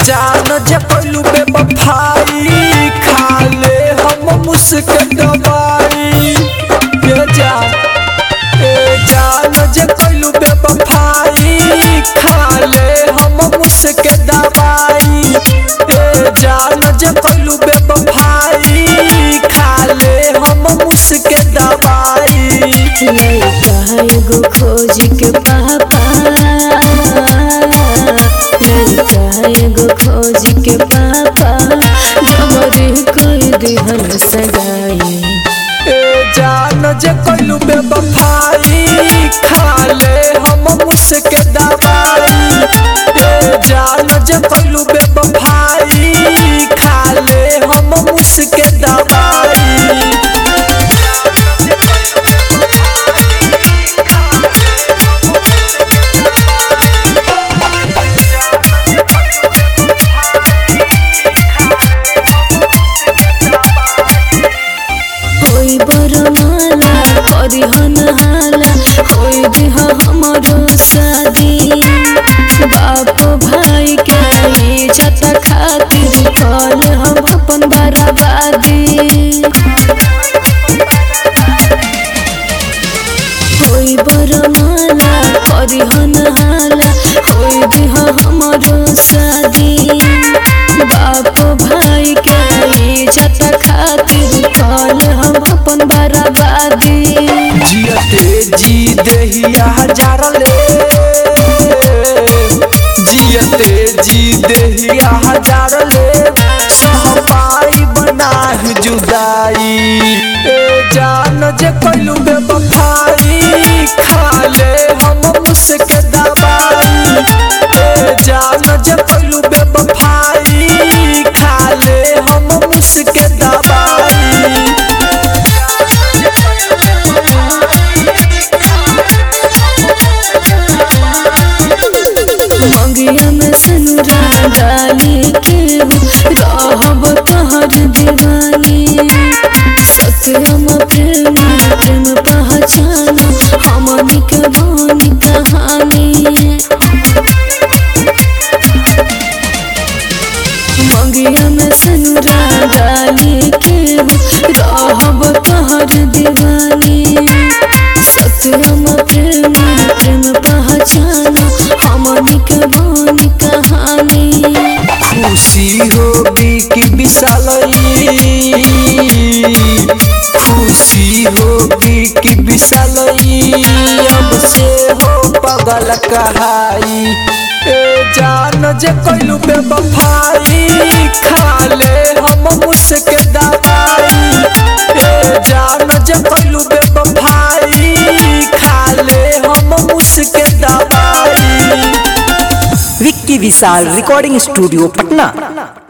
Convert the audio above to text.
जान जे कोइलू बेवफाई खा ले हम मुस्क दवाई ये जान जे कोइलू बेवफाई खा ले हम मुस्क दवाई ये जान जे कोइलू बेवफाई खा ले हम मुस्क दवाई लड़का एगो खोज के पापा लड़का एगो खोज के पापा जबरी कोई दिहन सगाई जान जे कोइलू बेवफाई खा ले हम मुस्क दवाई जान जे कोइलू बेवफाई खा ले हम मुस्क दवाई बरमाला करिहन हाला होई दिह हमरो शादी बाप भाई के इज्जत खातिर कल हम अपन बर्बादी होई बरमाला करिहन हाला होई दिह हमरो शादी बाप भाई के इज्जत खातिर कल हम अपन बर्बादी जियते जी देहिया हजार ले जियते जी देहिया हजार ले सब पाई बना जुदाई जान जे कोइलू बेवफाई खा ले हम मुस्क दवाई जान जे कोइलू बेवफाई खा ले हम मुस्क दवाई मंगिया में सनुरा डाली के रहब तोहर दीवानी सत्यम प्रेमी प्रेम पहचान हमनी के बानी कहानी मंगिया में सनुरा डाली के रहब तोहर दीवानी सत्यम प्रेमी प्रेम पहचान हमनी के बानी कहानी खुशी होगी कि विशालई खुशी होगी कि विशालई अब से हो पगल कहाई जान जे कोइलू बेवफाई खा ले हम मुस्क दवाई जान जे कोइलू बेवफाई खा ले हम मुस्क दवाई। Vicky Vishal recording studio Patna.